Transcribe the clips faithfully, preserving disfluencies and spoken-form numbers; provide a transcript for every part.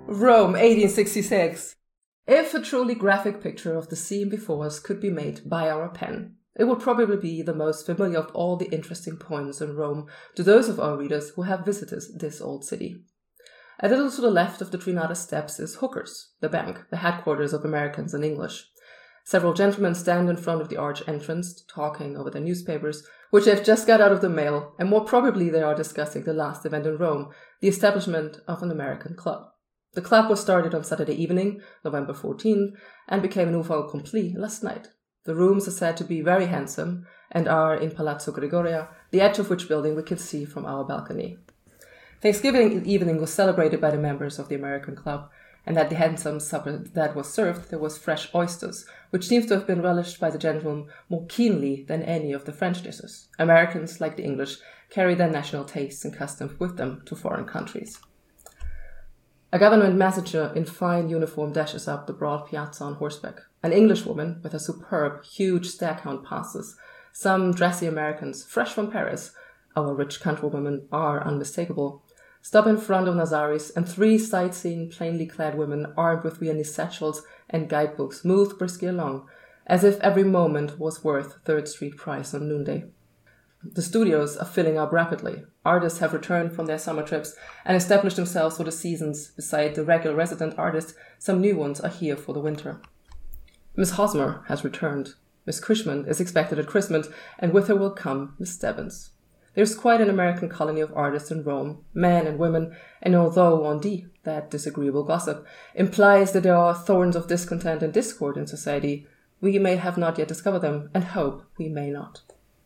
Rome, eighteen sixty-six. If a truly graphic picture of the scene before us could be made by our pen, it would probably be the most familiar of all the interesting points in Rome to those of our readers who have visited this old city. A little to the left of the Trinata steps is Hookers, the bank, the headquarters of Americans and English. Several gentlemen stand in front of the arch entrance, talking over their newspapers, which they've just got out of the mail, and more probably they are discussing the last event in Rome, the establishment of an American club. The club was started on Saturday evening, November fourteenth, and became an ouvre accompli last night. The rooms are said to be very handsome and are in Palazzo Gregoria, the edge of which building we can see from our balcony. Thanksgiving evening was celebrated by the members of the American Club, and at the handsome supper that was served there was fresh oysters, which seems to have been relished by the gentlemen more keenly than any of the French dishes. Americans, like the English, carry their national tastes and customs with them to foreign countries. A government messenger in fine uniform dashes up the broad piazza on horseback. An Englishwoman with a superb, huge staghound passes. Some dressy Americans, fresh from Paris, our rich countrywomen are unmistakable, stop in front of Nazaris, and three sightseeing, plainly clad women armed with Viennese satchels and guidebooks move briskly along, as if every moment was worth Third Street price on noonday. The studios are filling up rapidly. Artists have returned from their summer trips and established themselves for the seasons. Beside the regular resident artists, some new ones are here for the winter. Miss Hosmer has returned. Miss Cushman is expected at Christmas, and with her will come Miss Stebbins. There's quite an American colony of artists in Rome, men and women, and although on dit, that disagreeable gossip, implies that there are thorns of discontent and discord in society, we may have not yet discovered them, and hope we may not.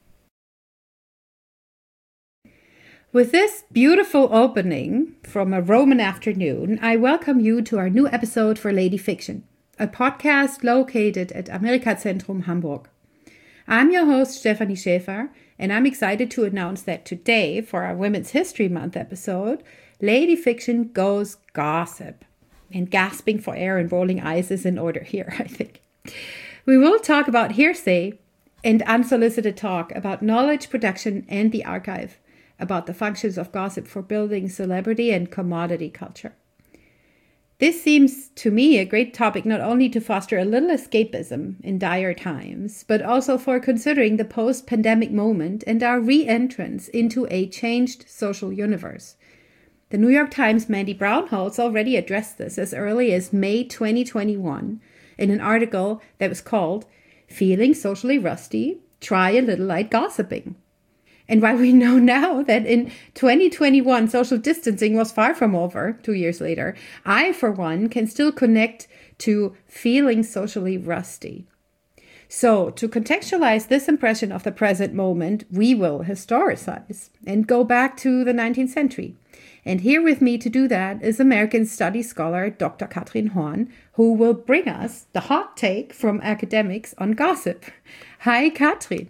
With this beautiful opening from a Roman afternoon, I welcome you to our new episode for Lady Fiction, a podcast located at Amerika-Zentrum Hamburg. I'm your host, Stephanie Schäfer, and I'm excited to announce that today, for our Women's History Month episode, Lady Fiction goes gossip. And gasping for air and rolling eyes is in order here, I think. We will talk about hearsay and unsolicited talk, about knowledge production and the archive, about the functions of gossip for building celebrity and commodity culture. This seems to me a great topic not only to foster a little escapism in dire times, but also for considering the post-pandemic moment and our re-entrance into a changed social universe. The New York Times' Mandy Brownholtz already addressed this as early as May twenty twenty-one in an article that was called "Feeling Socially Rusty? Try a Little Light Gossiping." And while we know now that in twenty twenty-one social distancing was far from over, two years later, I, for one, can still connect to feeling socially rusty. So, to contextualize this impression of the present moment, we will historicize and go back to the nineteenth century. And here with me to do that is American Studies scholar Doctor Katrin Horn, who will bring us the hot take from academics on gossip. Hi, Katrin.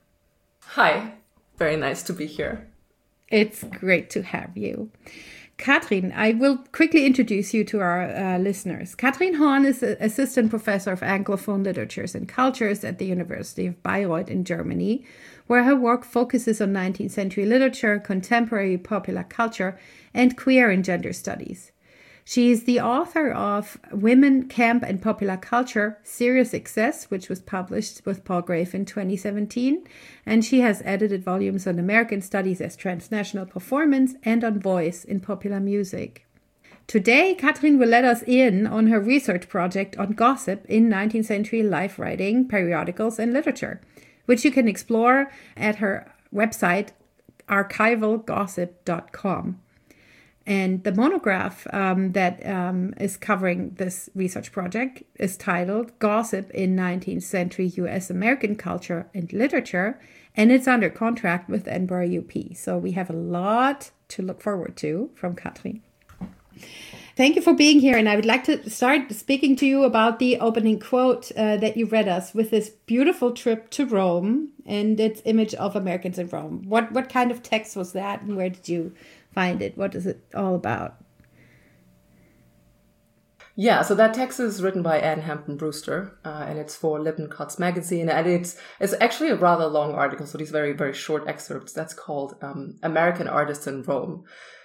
Hi. Very nice to be here. It's great to have you. Katrin, I will quickly introduce you to our uh, listeners. Katrin Horn is an assistant professor of Anglophone literatures and cultures at the University of Bayreuth in Germany, where her work focuses on nineteenth century literature, contemporary popular culture, and queer and gender studies. She is the author of Women, Camp and Popular Culture, Serious Excess, which was published with Paul Grave in twenty seventeen. And she has edited volumes on American studies as transnational performance and on voice in popular music. Today, Katrin will let us in on her research project on gossip in nineteenth century life writing, periodicals, and literature, which you can explore at her website, archival gossip dot com. And the monograph um, that um, is covering this research project is titled Gossip in nineteenth century U S American Culture and Literature, and it's under contract with Edinburgh U P. So we have a lot to look forward to from Katrin. Thank you for being here, and I would like to start speaking to you about the opening quote uh, that you read us with this beautiful trip to Rome and its image of Americans in Rome. What, what kind of text was that, and where did you find it? What is it all about? Yeah, so that text is written by Anne Hampton Brewster, uh, and it's for Lippincotts magazine, and it's it's actually a rather long article, so these very, very short excerpts. That's called um, American Artists in Rome.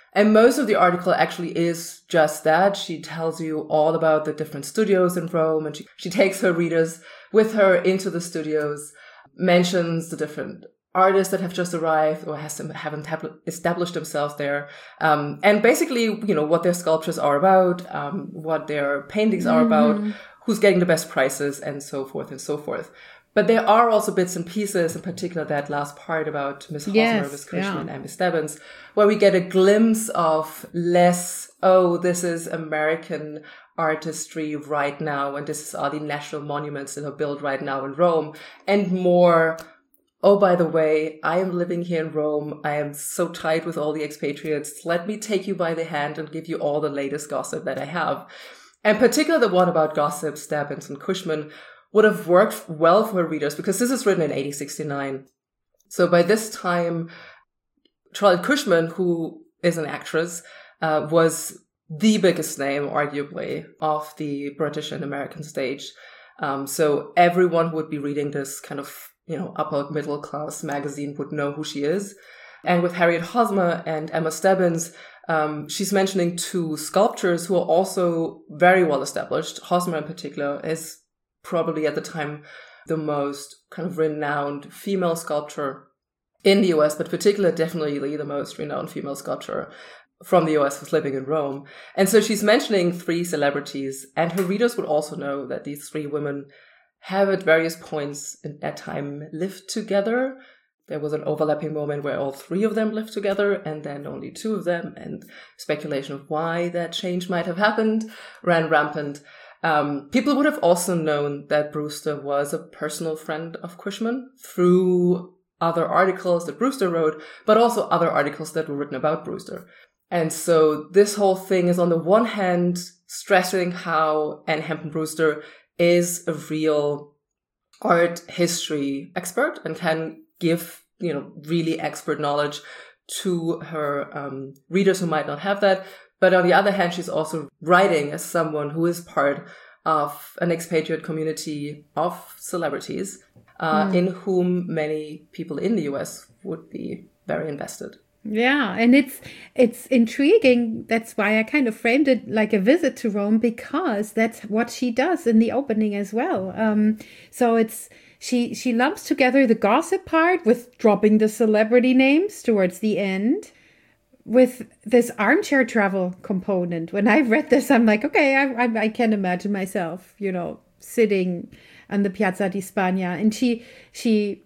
And most of the article actually is just that. She tells you all about the different studios in Rome, and she, she takes her readers with her into the studios, mentions the different artists that have just arrived or has some, haven't established themselves there. Um, and basically, you know, what their sculptures are about, um, what their paintings are mm-hmm. about, who's getting the best prices, and so forth and so forth. But there are also bits and pieces, in particular that last part about Miss Hosmer, yes, Miss Cushman, yeah. and Miss Stebbins, where we get a glimpse of less, oh, this is American artistry right now, and this are the national monuments that are built right now in Rome, and more, oh, by the way, I am living here in Rome. I am so tight with all the expatriates. Let me take you by the hand and give you all the latest gossip that I have. And particularly the one about gossip, Stebbins and Cushman, would have worked well for her readers because this is written in eighteen sixty-nine. So by this time, Charlotte Cushman, who is an actress, uh, was the biggest name, arguably, of the British and American stage. Um, so everyone who would be reading this kind of, you know, upper middle class magazine would know who she is. And with Harriet Hosmer and Emma Stebbins, um, she's mentioning two sculptors who are also very well established. Hosmer in particular is probably at the time the most kind of renowned female sculptor in the U S, but particularly definitely the most renowned female sculptor from the U S who's living in Rome. And so she's mentioning three celebrities, and her readers would also know that these three women have at various points in that time lived together. There was an overlapping moment where all three of them lived together and then only two of them, and speculation of why that change might have happened ran rampant. Um, people would have also known that Brewster was a personal friend of Cushman through other articles that Brewster wrote, but also other articles that were written about Brewster. And so this whole thing is on the one hand stressing how Anne Hampton Brewster is a real art history expert and can give, you know, really expert knowledge to her um, readers who might not have that. But on the other hand, she's also writing as someone who is part of an expatriate community of celebrities, uh, mm. in whom many people in the U S would be very invested. Yeah, and it's it's intriguing. That's why I kind of framed it like a visit to Rome, because that's what she does in the opening as well. Um, so it's she she lumps together the gossip part with dropping the celebrity names towards the end, with this armchair travel component. When I read this, I'm like, okay, I, I I can imagine myself, you know, sitting on the Piazza di Spagna, and she she.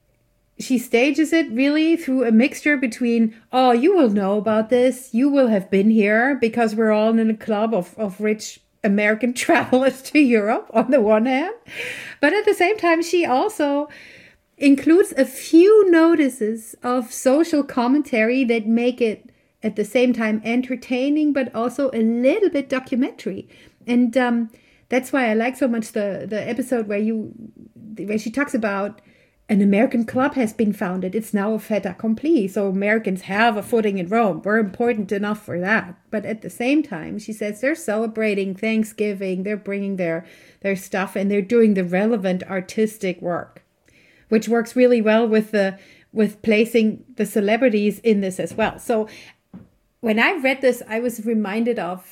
She stages it really through a mixture between, oh, you will know about this, you will have been here, because we're all in a club of, of rich American travelers to Europe on the one hand. But at the same time, she also includes a few notices of social commentary that make it at the same time entertaining, but also a little bit documentary. And um, that's why I like so much the, the episode where you where she talks about an American club has been founded. It's now a fait accompli. So Americans have a footing in Rome. We're important enough for that. But at the same time, she says they're celebrating Thanksgiving. They're bringing their, their stuff, and they're doing the relevant artistic work, which works really well with the with placing the celebrities in this as well. So when I read this, I was reminded of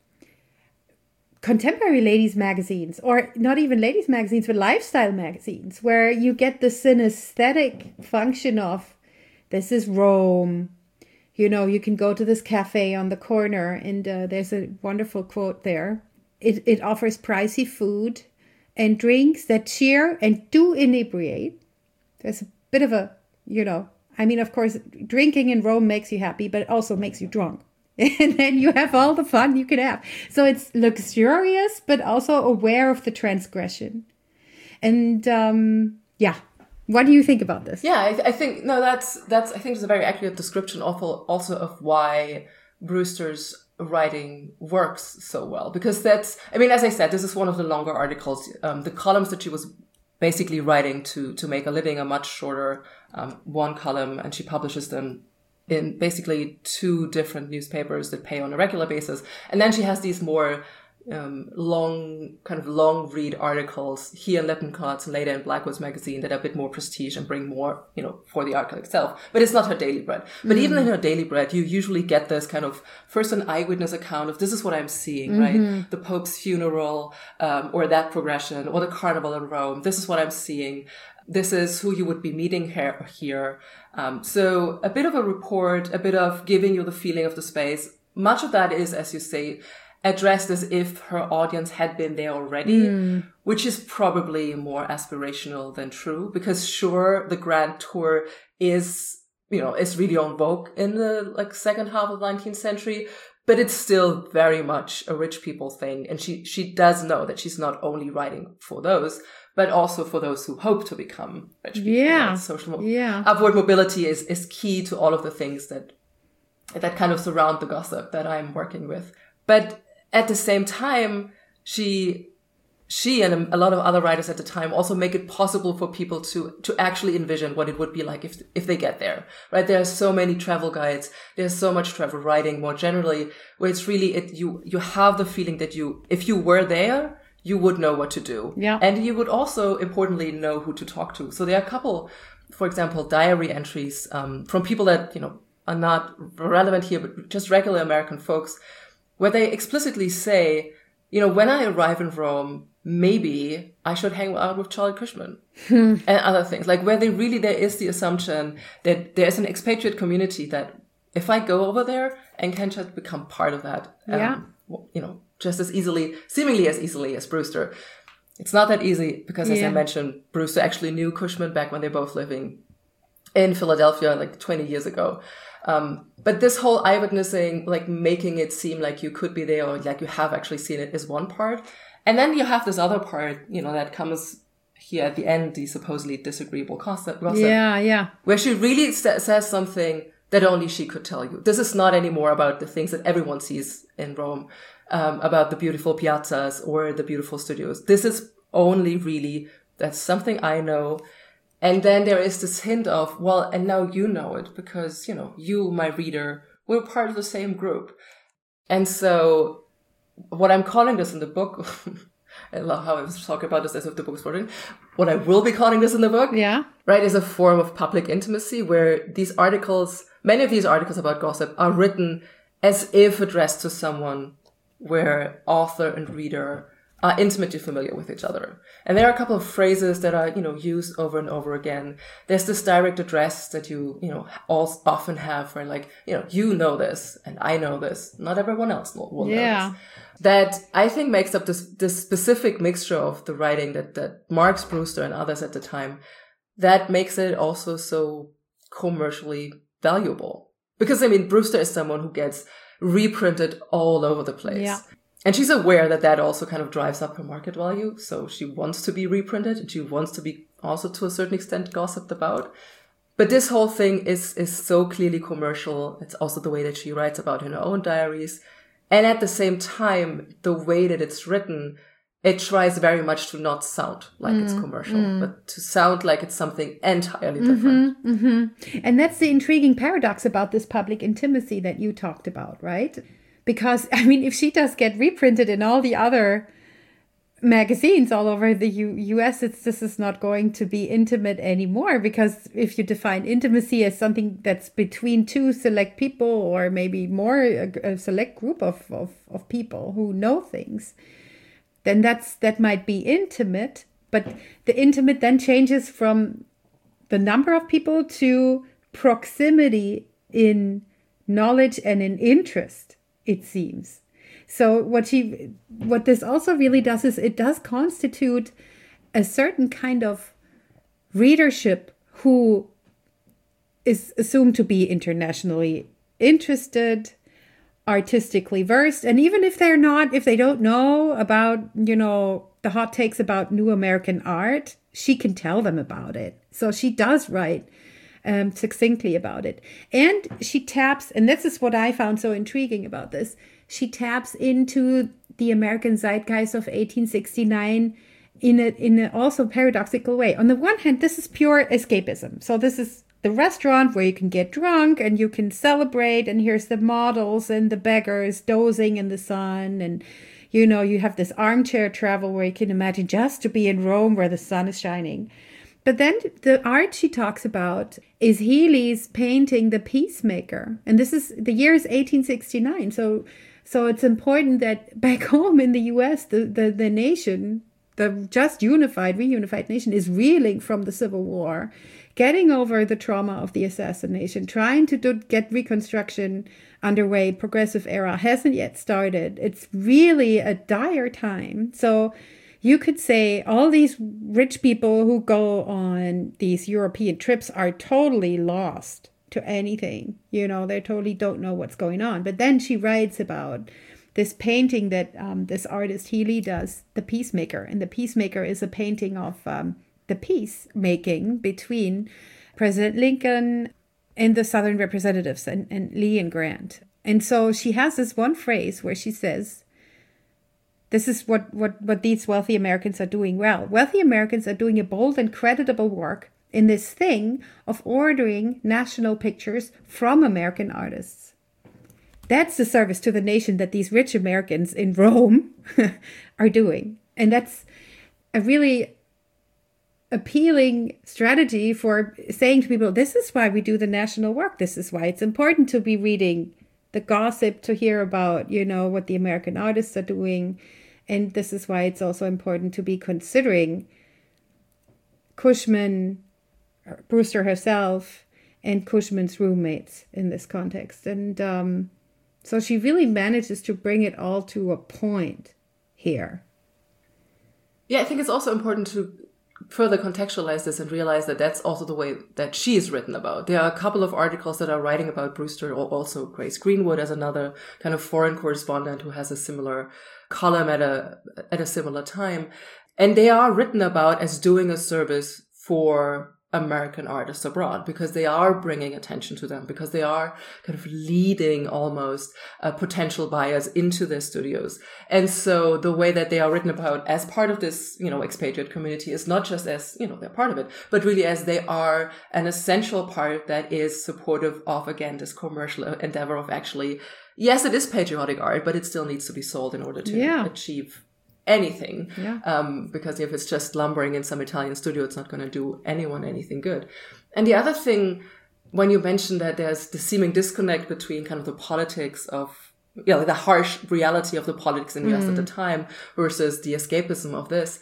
contemporary ladies magazines, or not even ladies magazines, but lifestyle magazines, where you get the synesthetic function of, this is Rome. You know, you can go to this cafe on the corner, and uh, there's a wonderful quote there. It, it offers pricey food and drinks that cheer and do inebriate. There's a bit of a, you know, I mean, of course, drinking in Rome makes you happy, but it also makes you drunk. And then you have all the fun you can have. So it's luxurious, but also aware of the transgression. And um, yeah, what do you think about this? Yeah, I, th- I think, no, that's, that's, I think it's a very accurate description also, also of why Brewster's writing works so well. Because that's, I mean, as I said, this is one of the longer articles. Um, the columns that she was basically writing to, to make a living are much shorter, um, one column, and she publishes them in basically two different newspapers that pay on a regular basis. And then she has these more um, long, kind of long read articles here in Lippincott and later in Blackwoods magazine that are a bit more prestige and bring more, you know, for the article itself. But it's not her daily bread. But mm. even in her daily bread, you usually get this kind of first an eyewitness account of this is what I'm seeing, mm-hmm. right? The Pope's funeral, um, or that progression, or the carnival in Rome. This is what I'm seeing. This is who you would be meeting here. here. Um, so a bit of a report, a bit of giving you the feeling of the space. Much of that is, as you say, addressed as if her audience had been there already, mm. which is probably more aspirational than true. Because sure, the Grand Tour is, you know, is really en vogue in the like second half of the nineteenth century. But it's still very much a rich people thing. And she, she does know that she's not only writing for those, but also for those who hope to become rich people. Yeah. Right? Social mo- yeah. Upward mobility is, is key to all of the things that, that kind of surround the gossip that I'm working with. But at the same time, she, she and a lot of other writers at the time also make it possible for people to, to actually envision what it would be like if, if they get there, right? There are so many travel guides. There's so much travel writing more generally, where it's really, it, you, you have the feeling that you, if you were there, you would know what to do. Yeah. And you would also, importantly, know who to talk to. So there are a couple, for example, diary entries, um, from people that, you know, are not relevant here, but just regular American folks, where they explicitly say, you know, when I arrive in Rome, maybe I should hang out with Charlie Cushman and other things. Like where they really, there is the assumption that there is an expatriate community that if I go over there and can just become part of that, um, yeah. you know, just as easily, seemingly as easily as Brewster. It's not that easy because, as yeah. I mentioned, Brewster actually knew Cushman back when they were both living in Philadelphia like twenty years ago. Um, but this whole eyewitnessing, like making it seem like you could be there or like you have actually seen it, is one part. And then you have this other part, you know, that comes here at the end, the supposedly disagreeable gossip. Yeah, yeah. Where she really sa- says something that only she could tell you. This is not anymore about the things that everyone sees in Rome, um, about the beautiful piazzas or the beautiful studios. This is only really, that's something I know. And then there is this hint of, well, and now you know it because, you know, you, my reader, we're part of the same group. And so what I'm calling this in the book, I love how I was talking about this as if the book was written. What I will be calling this in the book, yeah, right, is a form of public intimacy where these articles, many of these articles about gossip are written as if addressed to someone where author and reader are intimately familiar with each other. And there are a couple of phrases that are, you know, used over and over again. There's this direct address that you, you know, all often have where like, you know, you know this and I know this. Not everyone else will know yeah. this. That I think makes up this, this specific mixture of the writing that, that marks Brewster and others at the time. That makes it also so commercially valuable. Because, I mean, Brewster is someone who gets reprinted all over the place. Yeah. And she's aware that that also kind of drives up her market value. So she wants to be reprinted and she wants to be also to a certain extent gossiped about. But this whole thing is, is so clearly commercial. It's also the way that she writes about in her own diaries. And at the same time, the way that it's written, it tries very much to not sound like mm, it's commercial, mm. but to sound like it's something entirely different. Mm-hmm, mm-hmm. And that's the intriguing paradox about this public intimacy that you talked about, right? Because, I mean, if she does get reprinted in all the other magazines all over the U- U.S., it's, this is not going to be intimate anymore. Because if you define intimacy as something that's between two select people or maybe more, a, a select group of, of, of people who know things, then that's that might be intimate. But the intimate then changes from the number of people to proximity in knowledge and in interest, it seems. So what she, what this also really does is it does constitute a certain kind of readership who is assumed to be internationally interested, artistically versed. And even if they're not, if they don't know about, you know, the hot takes about new American art, she can tell them about it. So she does write um, succinctly about it. And she taps, and this is what I found so intriguing about this, she taps into the American zeitgeist of eighteen sixty-nine in a in a also paradoxical way. On the one hand, this is pure escapism. So this is the restaurant where you can get drunk and you can celebrate, and here's the models and the beggars dozing in the sun, and You know, you have this armchair travel where you can imagine just to be in Rome where the sun is shining. But then the art she talks about is Healy's painting The Peacemaker. And this is, the year is eighteen sixty-nine. So so it's important that back home in the U S, the, the, the nation, the just unified, reunified nation is reeling from the Civil War, getting over the trauma of the assassination, trying to do, get reconstruction underway. Progressive era hasn't yet started. It's really a dire time. So you could say all these rich people who go on these European trips are totally lost to anything. You know, they totally don't know what's going on. But then she writes about this painting that um, this artist Healy does, The Peacemaker. And The Peacemaker is a painting of um, the peacemaking between President Lincoln and the Southern representatives and, and Lee and Grant. And so she has this one phrase where she says, this is what, what, what these wealthy Americans are doing well. Wealthy Americans are doing a bold and creditable work in this thing of ordering national pictures from American artists. That's the service to the nation that these rich Americans in Rome are doing. And that's a really appealing strategy for saying to people, this is why we do the national work. This is why it's important to be reading the gossip, to hear about, you know, what the American artists are doing. And this is why it's also important to be considering Cushman, Brewster herself, and Cushman's roommates in this context. And um, so she really manages to bring it all to a point here. Yeah, I think it's also important to further contextualize this and realize that that's also the way that she is written about. There are a couple of articles that are writing about Brewster, or also Grace Greenwood as another kind of foreign correspondent who has a similar column at a at a similar time. And they are written about as doing a service for American artists abroad, because they are bringing attention to them, because they are kind of leading almost uh, potential buyers into their studios. And so the way that they are written about as part of this, you know, expatriate community is not just as, you know, they're part of it, but really as they are an essential part that is supportive of, again, this commercial endeavor of actually, yes, it is patriotic art, but it still needs to be sold in order to yeah. achieve anything. Yeah. Um, because if it's just lumbering in some Italian studio, it's not going to do anyone anything good. And the other thing, when you mentioned that there's the seeming disconnect between kind of the politics of, you know, the harsh reality of the politics in the U S mm. at the time versus the escapism of this,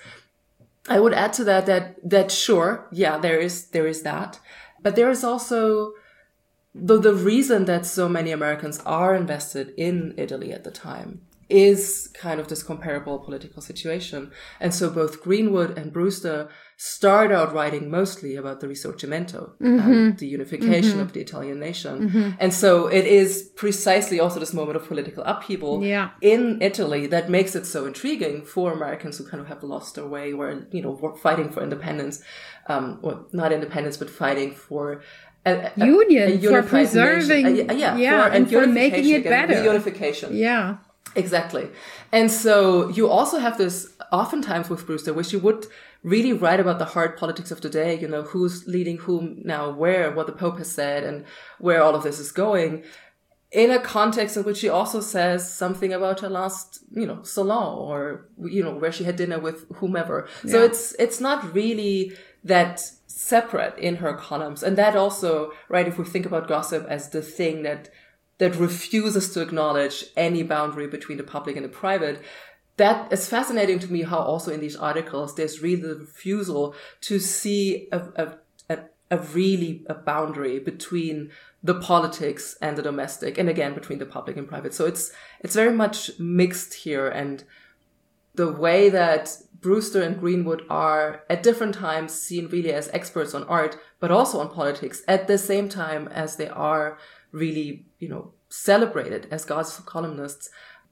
I would add to that that, that sure, yeah, there is, there is that. But there is also the, the reason that so many Americans are invested in Italy at the time is kind of this comparable political situation. And so both Greenwood and Brewster start out writing mostly about the Risorgimento, mm-hmm. and the unification mm-hmm. of the Italian nation. Mm-hmm. And so it is precisely also this moment of political upheaval yeah. in Italy that makes it so intriguing for Americans who kind of have lost their way, or, you know, fighting for independence, um, or not independence, but fighting for a, a, union, a for preserving, nation. Uh, yeah, yeah, for, and for making it again, better. Reunification. Yeah. Exactly. And so you also have this oftentimes with Brewster, where she would really write about the hard politics of today, you know, who's leading whom now, where, what the Pope has said, and where all of this is going, in a context in which she also says something about her last, you know, salon, or, you know, where she had dinner with whomever. Yeah. So it's, it's not really that separate in her columns. And that also, right, if we think about gossip as the thing that that refuses to acknowledge any boundary between the public and the private, that is fascinating to me, how also in these articles, there's really the refusal to see a, a, a, a really a boundary between the politics and the domestic, and again, between the public and private. So it's, it's very much mixed here. And the way that Brewster and Greenwood are at different times seen really as experts on art, but also on politics at the same time as they are really, you know, celebrated as gossip columnists,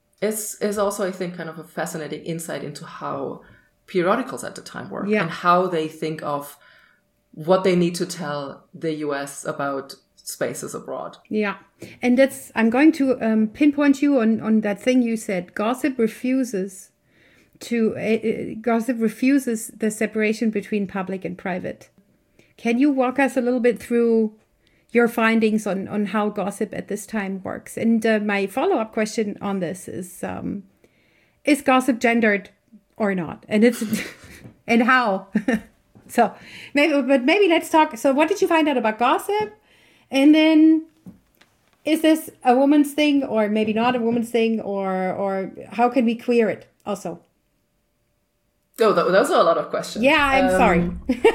is is also, I think, kind of a fascinating insight into how periodicals at the time work, yeah. and how they think of what they need to tell the U S about spaces abroad. Yeah. And that's, I'm going to um, pinpoint you on, on that thing you said. Gossip refuses to, uh, gossip refuses the separation between public and private. Can you walk us a little bit through your findings on, on how gossip at this time works? And uh, my follow-up question on this is, um, is gossip gendered or not? And it's and how? So maybe, but maybe let's talk. So what did you find out about gossip? And then, is this a woman's thing or maybe not a woman's thing, or or how can we queer it also? Oh, those are a lot of questions. Yeah, I'm um, sorry.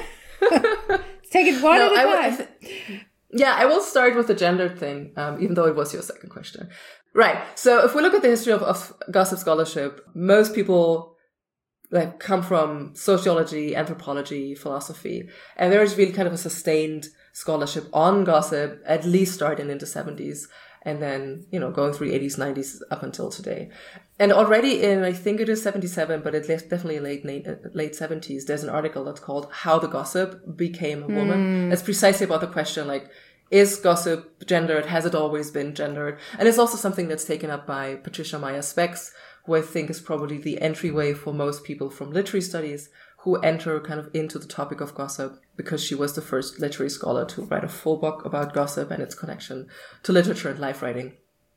Let's take it one no, at a time. I w- I th- yeah, I will start with the gendered thing, um, even though it was your second question. Right. So if we look at the history of, of gossip scholarship, most people like come from sociology, anthropology, philosophy, and there is really kind of a sustained scholarship on gossip, at least starting in the seventies, and then, you know, going through the eighties, nineties up until today. And already in, I think it is seventy-seven, but it's definitely late late seventies, there's an article that's called How the Gossip Became a Woman. Mm. It's precisely about the question, like, is gossip gendered? Has it always been gendered? And it's also something that's taken up by Patricia Meyer-Specks, who I think is probably the entryway for most people from literary studies who enter kind of into the topic of gossip, because she was the first literary scholar to write a full book about gossip and its connection to literature and life writing.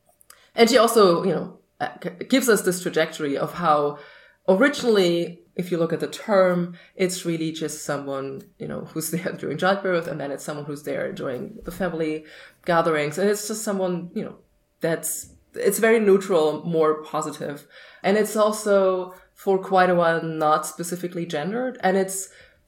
And she also, you know, gives us this trajectory of how originally, if you look at the term, it's really just someone, you know, who's there during childbirth, and then it's someone who's there during the family gatherings. And it's just someone, you know, that's, it's very neutral, more positive. And it's also, for quite a while, not specifically gendered. And it's,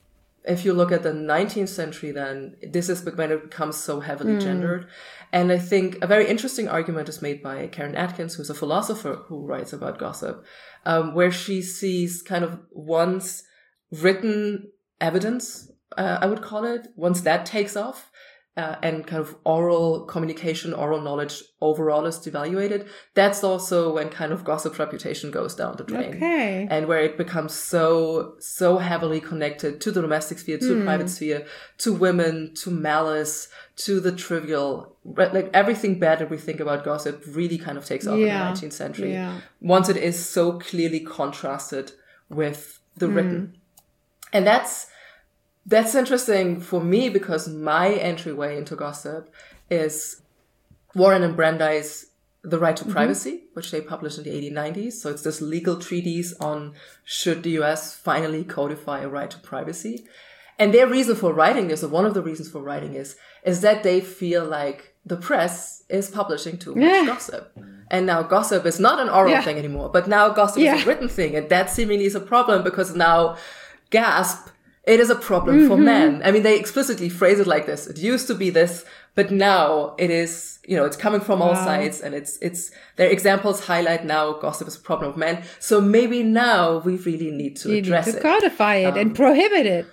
if you look at the nineteenth century, then this is when it becomes so heavily mm. gendered. And I think a very interesting argument is made by Karen Atkins, who's a philosopher who writes about gossip, um, where she sees kind of once written evidence, uh, I would call it, once that takes off, uh, and kind of oral communication, oral knowledge overall is devaluated, that's also when kind of gossip's reputation goes down the drain. Okay. And where it becomes so, so heavily connected to the domestic sphere, to mm. the private sphere, to women, to malice, to the trivial, like everything bad that we think about gossip really kind of takes off yeah. in the nineteenth century. Yeah. Once it is so clearly contrasted with the Mm. written. And that's, That's interesting for me, because my entryway into gossip is Warren and Brandeis' The Right to Privacy, mm-hmm. which they published in the eighteen nineties. So it's this legal treatise on should the U S finally codify a right to privacy. And their reason for writing this, or one of the reasons for writing is, is that they feel like the press is publishing too much yeah. gossip. And now gossip is not an oral yeah. thing anymore, but now gossip yeah. is a written thing. And that seemingly is a problem, because now, gasp, it is a problem mm-hmm. for men. I mean, they explicitly phrase it like this. It used to be this, but now it is, you know, it's coming from all wow. sides, and it's, it's, their examples highlight now gossip is a problem of men. So maybe now we really need to you address need to it. codify it um, and prohibit it.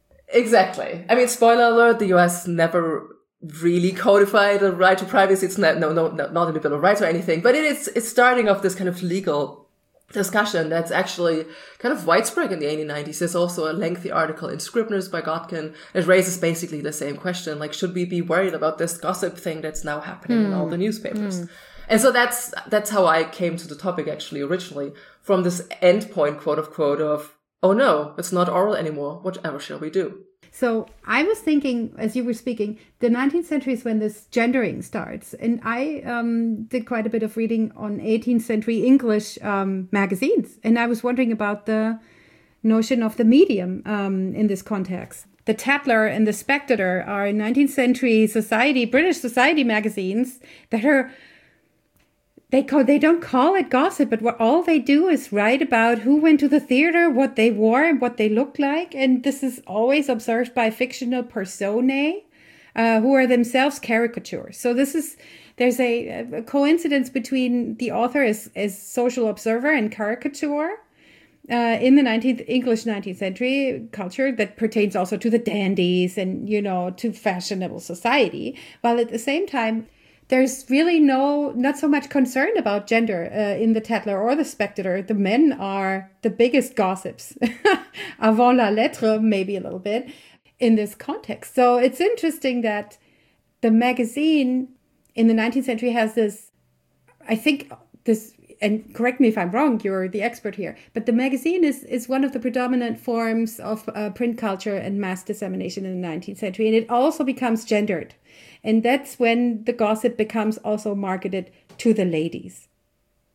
Exactly. I mean, spoiler alert, the U S never really codified a right to privacy. It's not, no, no, no, not in the Bill of Rights or anything, but it is, it's starting off this kind of legal discussion that's actually kind of widespread in the eighteen nineties. There's also a lengthy article in Scribner's by Godkin that raises basically the same question, like, should we be worried about this gossip thing that's now happening mm. in all the newspapers? Mm. And so that's that's how I came to the topic, actually, originally, from this endpoint, quote unquote, of, oh no, it's not oral anymore, whatever shall we do? So I was thinking, as you were speaking, the nineteenth century is when this gendering starts. And I um, did quite a bit of reading on eighteenth century English um, magazines. And I was wondering about the notion of the medium um, in this context. The Tatler and the Spectator are nineteenth century society, British society magazines that are... They call, they don't call it gossip, but what all they do is write about who went to the theater, what they wore, and what they looked like. And this is always observed by fictional personae uh, who are themselves caricatures. So this is, there's a, a coincidence between the author as, as social observer and caricature uh, in the nineteenth English nineteenth century culture that pertains also to the dandies and, you know, to fashionable society. While at the same time, there's really no, not so much concern about gender uh, in the Tatler or the Spectator. The men are the biggest gossips, avant la lettre, maybe a little bit, in this context. So it's interesting that the magazine in the nineteenth century has this, I think this, and correct me if I'm wrong, you're the expert here, but the magazine is, is one of the predominant forms of uh, print culture and mass dissemination in the nineteenth century. And it also becomes gendered. And that's when the gossip becomes also marketed to the ladies.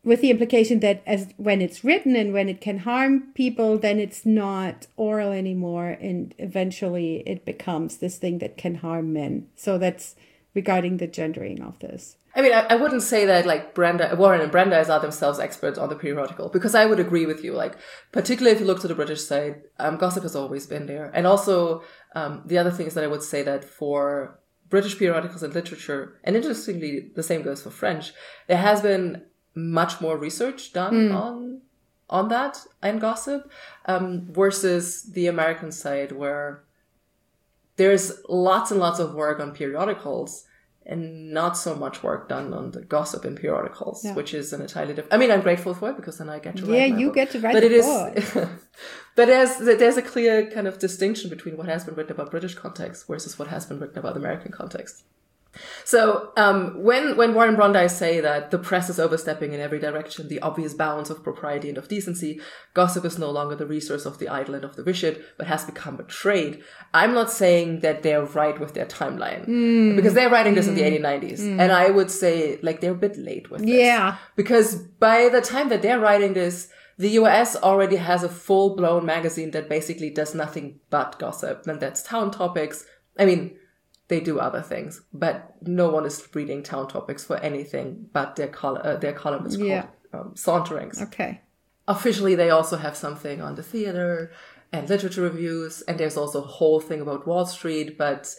with the implication that as when it's written and when it can harm people, then it's not oral anymore, and eventually it becomes this thing that can harm men. So that's regarding the gendering of this. I mean, I, I wouldn't say that like Brenda, Warren and Brandeis are themselves experts on the periodical, because I would agree with you. Like, particularly if you look to the British side, um, gossip has always been there. And also, um, the other thing is that I would say that for British periodicals and literature, and interestingly, the same goes for French, there has been much more research done mm. on on that and gossip, um, versus the American side, where there's lots and lots of work on periodicals and not so much work done on the gossip in periodicals, yeah. which is an entirely different... I mean, I'm grateful for it because then I get to write Yeah, my you book. get to write but the it book. Is, but there's, there's a clear kind of distinction between what has been written about British context versus what has been written about American context. So um, when when Warren Brandeis say that the press is overstepping in every direction the obvious bounds of propriety and of decency, gossip is no longer the resource of the idle and of the vicious, but has become a trade, I'm not saying that they're right with their timeline. Mm. Because they're writing this mm. in the eighteen nineties. Mm. And I would say like they're a bit late with this. Yeah. Because by the time that they're writing this, the U S already has a full-blown magazine that basically does nothing but gossip. And that's Town Topics. I mean... They do other things, but no one is reading Town Topics for anything but their, col- uh, their column is called yeah. um, Saunterings. Okay. Officially, they also have something on the theater and literature reviews, and there's also a whole thing about Wall Street, but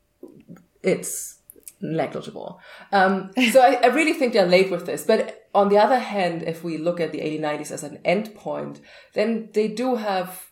it's negligible. Um, so I, I really think they're late with this. But on the other hand, if we look at the eighteen nineties as an endpoint, then they do have,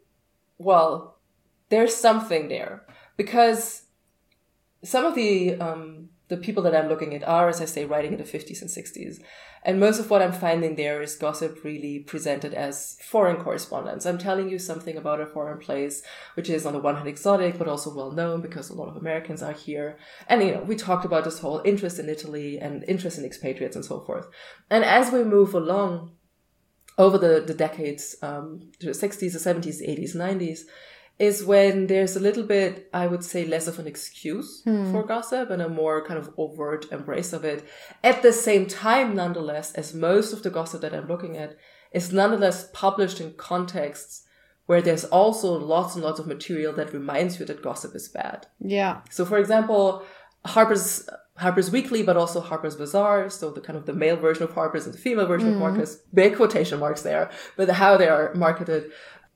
well, there's something there. Because some of the um, the people that I'm looking at are, as I say, writing in the fifties and sixties. And most of what I'm finding there is gossip really presented as foreign correspondence. I'm telling you something about a foreign place, which is on the one hand exotic, but also well known because a lot of Americans are here. And, you know, we talked about this whole interest in Italy and interest in expatriates and so forth. And as we move along over the, the decades, um, the sixties, the seventies, eighties, nineties, is when there's a little bit, I would say, less of an excuse hmm. for gossip and a more kind of overt embrace of it. At the same time, nonetheless, as most of the gossip that I'm looking at is nonetheless published in contexts where there's also lots and lots of material that reminds you that gossip is bad. Yeah. So, for example, Harper's Harper's Weekly, but also Harper's Bazaar, so the kind of the male version of Harper's and the female version mm. of Marcus, big quotation marks there, but how they are marketed.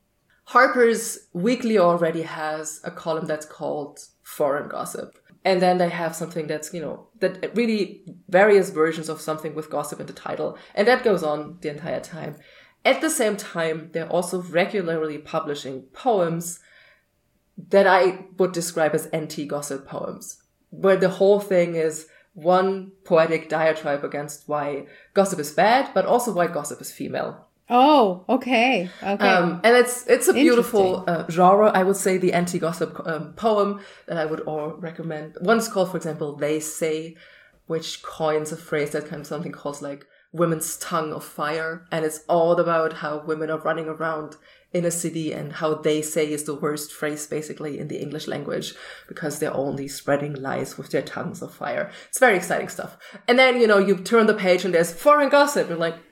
Harper's Weekly already has a column that's called Foreign Gossip. And then they have something that's, you know, that really various versions of something with gossip in the title. And that goes on the entire time. At the same time, they're also regularly publishing poems that I would describe as anti-gossip poems, where the whole thing is one poetic diatribe against why gossip is bad, but also why gossip is female. Oh, okay. Okay. Um, and it's, it's a beautiful uh, genre. I would say the anti-gossip um, poem that I would all recommend. One's called, for example, They Say, which coins a phrase that kind of something called like women's tongue of fire. And it's all about how women are running around in a city and how they say is the worst phrase basically in the English language because they're only spreading lies with their tongues of fire. It's very exciting stuff. And then, you know, you turn the page and there's foreign gossip. You're like,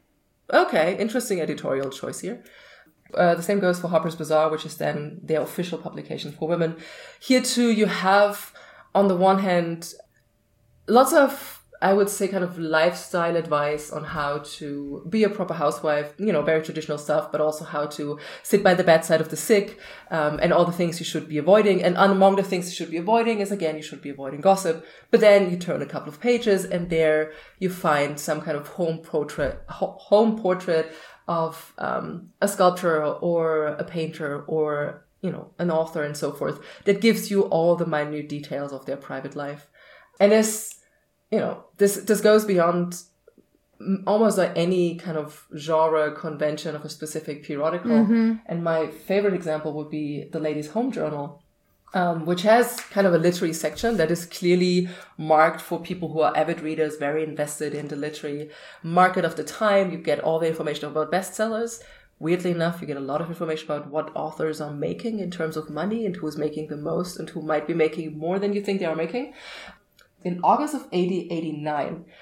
okay, interesting editorial choice here. Uh, the same goes for Harper's Bazaar, which is then their official publication for women. Here too, you have, on the one hand, lots of, I would say, kind of lifestyle advice on how to be a proper housewife, you know, very traditional stuff, but also how to sit by the bedside of the sick, um, and all the things you should be avoiding. And among the things you should be avoiding is, again, you should be avoiding gossip. But then you turn a couple of pages and there you find some kind of home portrait, ho- home portrait of um, a sculptor or a painter or, you know, an author and so forth that gives you all the minute details of their private life. And this, you know, this this goes beyond almost like any kind of genre convention of a specific periodical. Mm-hmm. And my favorite example would be the Ladies' Home Journal, um, which has kind of a literary section that is clearly marked for people who are avid readers, very invested in the literary market of the time. You get all the information about bestsellers. Weirdly enough, you get a lot of information about what authors are making in terms of money and who's making the most and who might be making more than you think they are making. In August of eighteen eighty-nine,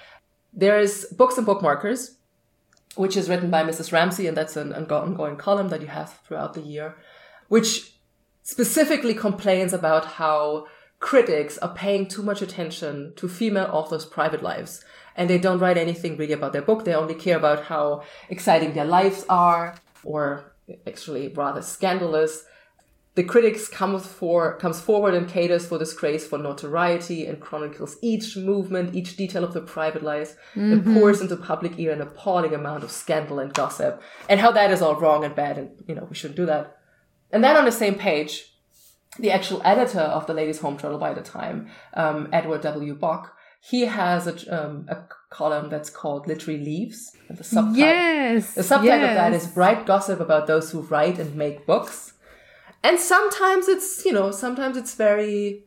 There is Books and Bookmarkers, which is written by Missus Ramsey, and that's an ongoing column that you have throughout the year, which specifically complains about how critics are paying too much attention to female authors' private lives. And they don't write anything really about their book. They only care about how exciting their lives are, or actually rather scandalous. The critics comes for comes forward and caters for this craze for notoriety and chronicles each movement, each detail of their private lives, mm-hmm. and pours into public ear an appalling amount of scandal and gossip, and how that is all wrong and bad, and you know we shouldn't do that. And then on the same page, the actual editor of the Ladies' Home Journal by the time, um, Edward W. Bok, he has a, um, a column that's called Literary Leaves. And the subtitle, yes, the subtitle yes. of that is Bright Gossip About Those Who Write and Make Books. And sometimes it's, you know, sometimes it's very,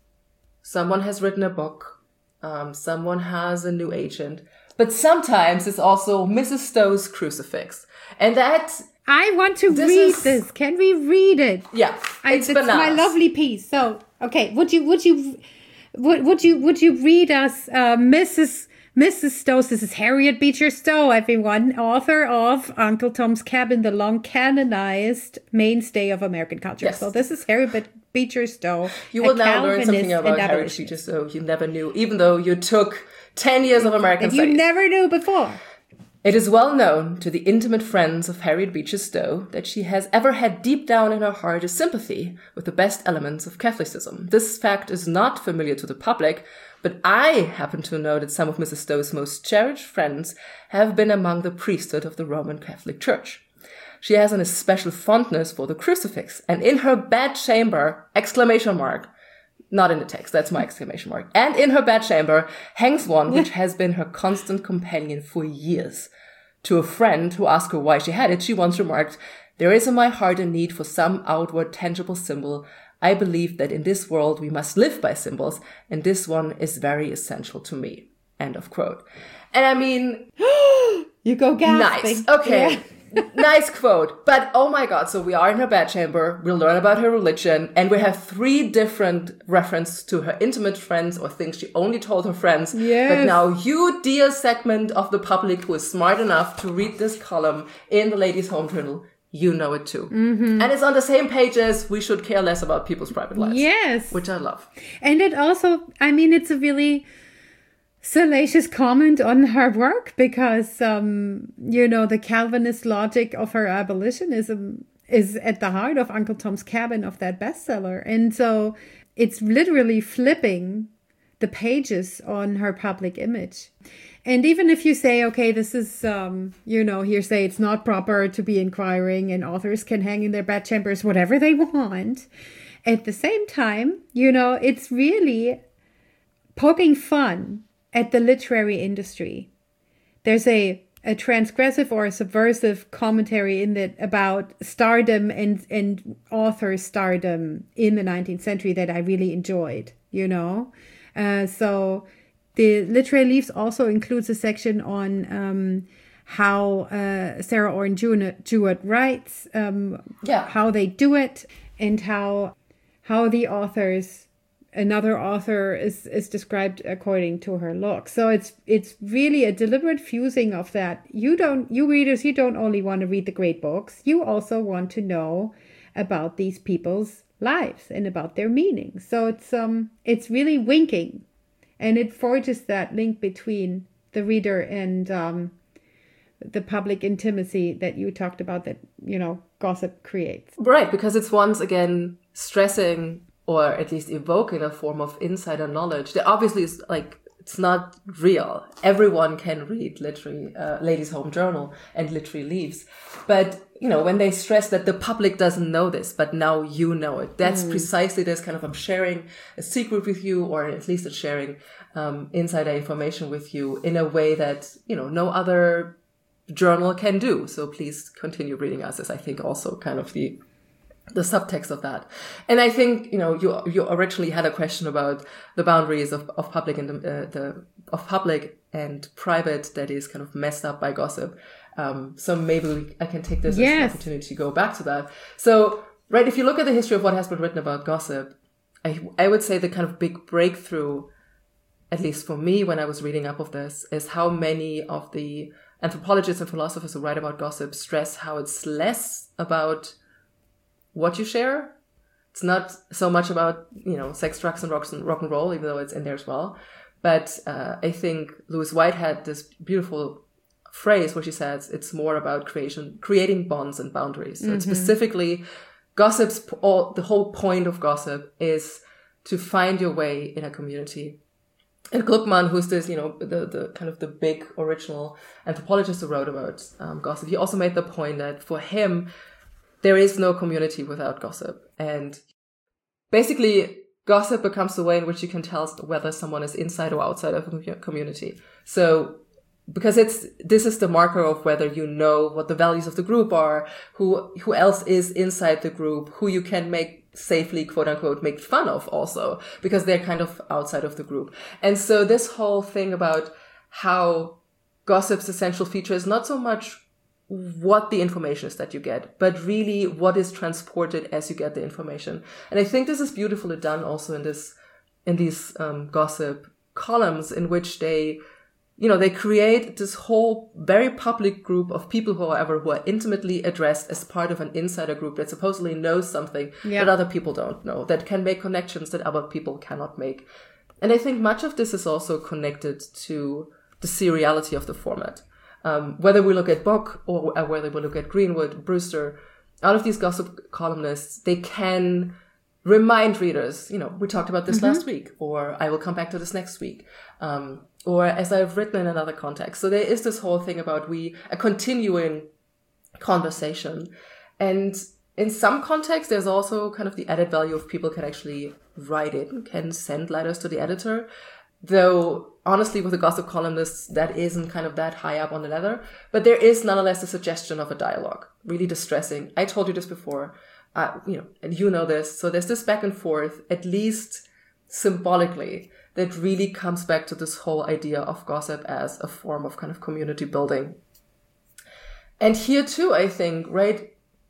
someone has written a book, um, someone has a new agent, but sometimes it's also Missus Stowe's crucifix. And that... I want to this read is, this. Can we read it? Yeah, it's, it's bananas. my lovely piece. So, okay, would you, would you, would, would you, would you read us, uh, Missus Missus Stowe? This is Harriet Beecher Stowe, everyone, author of Uncle Tom's Cabin, the long canonized mainstay of American culture. Yes. So this is Harriet Beecher Stowe. You will now learn something about Harriet Beecher Stowe you never knew, even though you took ten years of American that you studies. never knew before. It is well known to the intimate friends of Harriet Beecher Stowe that she has ever had deep down in her heart a sympathy with the best elements of Catholicism. This fact is not familiar to the public, but I happen to know that some of Missus Stowe's most cherished friends have been among the priesthood of the Roman Catholic Church. She has an especial fondness for the crucifix, and in her bedchamber, exclamation mark, not in the text, that's my exclamation mark, and in her bedchamber hangs one which has been her constant companion for years. To a friend who asked her why she had it, she once remarked, "There is in my heart a need for some outward tangible symbol. I believe that in this world we must live by symbols, and this one is very essential to me." End of quote. And I mean... you go gasping. Nice. Okay. Yeah. Nice quote. But oh my God, so we are in her bedchamber, we'll learn about her religion, and we have three different references to her intimate friends or things she only told her friends. Yes. But now you, dear segment of the public who is smart enough to read this column in the Ladies' Home Journal, you know it too. Mm-hmm. And it's on the same page as we should care less about people's private lives. Yes. Which I love. And it also, I mean, it's a really salacious comment on her work because, um, you know, the Calvinist logic of her abolitionism is at the heart of Uncle Tom's Cabin, of that bestseller. And so it's literally flipping the pages on her public image. And even if you say, okay, this is, um, you know, hearsay, it's not proper to be inquiring and authors can hang in their bedchambers whatever they want. At the same time, you know, it's really poking fun at the literary industry. There's a, a transgressive or a subversive commentary in that about stardom and, and author stardom in the nineteenth century that I really enjoyed, you know. Uh, so the Literary Leaves also includes a section on um, how uh, Sarah Orne Jewett writes, um, yeah. how they do it, and how how the authors... Another author is, is described according to her look. So it's it's really a deliberate fusing of that. You don't, you readers, you don't only want to read the great books. You also want to know about these people's lives and about their meaning. So it's um it's really winking, and it forges that link between the reader and um the public intimacy that you talked about, that, you know, gossip creates. Right, because it's once again stressing, or at least evoking, a form of insider knowledge that obviously is like, it's not real. Everyone can read literary, uh, Ladies' Home Journal and Literary Leaves. But, you know, when they stress that the public doesn't know this, but now you know it, that's mm. precisely this kind of, I'm sharing a secret with you, or at least it's sharing um, insider information with you in a way that, you know, no other journal can do. So please continue reading us, is I think also kind of the the subtext of that. And I think, you know, you you originally had a question about the boundaries of, of public and uh, the of public and private that is kind of messed up by gossip. Um, so maybe we, I can take this yes. as an opportunity to go back to that. So, right, if you look at the history of what has been written about gossip, I I would say the kind of big breakthrough at least for me when I was reading up of this, is how many of the anthropologists and philosophers who write about gossip stress how it's less about what you share. It's not so much about, you know, sex, drugs, and rock and, rock and roll, even though it's in there as well. But uh, I think Louise White had this beautiful phrase where she says it's more about creation, creating bonds and boundaries. So mm-hmm. specifically, gossip's, all, the whole point of gossip is to find your way in a community. And Gluckman, who's this, you know, the, the kind of the big original anthropologist who wrote about um, gossip, he also made the point that for him, there is no community without gossip. And basically, gossip becomes the way in which you can tell whether someone is inside or outside of a community. So, because it's, this is the marker of whether you know what the values of the group are, who, who else is inside the group, who you can make safely, quote unquote, make fun of also, because they're kind of outside of the group. And so this whole thing about how gossip's essential feature is not so much what the information is that you get, but really what is transported as you get the information. And I think this is beautifully done also in this, in these um, gossip columns in which they, you know, they create this whole very public group of people, however, who are intimately addressed as part of an insider group that supposedly knows something yeah. that other people don't know, that can make connections that other people cannot make. And I think much of this is also connected to the seriality of the format. Um, whether we look at Book or uh, whether we look at Greenwood, Brewster, all of these gossip columnists, they can remind readers, you know, we talked about this mm-hmm. last week, or I will come back to this next week, um, or as I've written in another context. So there is this whole thing about we, a continuing conversation. And in some contexts, there's also kind of the added value of people can actually write it, can send letters to the editor. Though, honestly, with the gossip columnists, that isn't kind of that high up on the ladder. But there is nonetheless a suggestion of a dialogue. Really distressing. I told you this before, uh, you know, and you know this. So there's this back and forth, at least symbolically, that really comes back to this whole idea of gossip as a form of kind of community building. And here too, I think, right,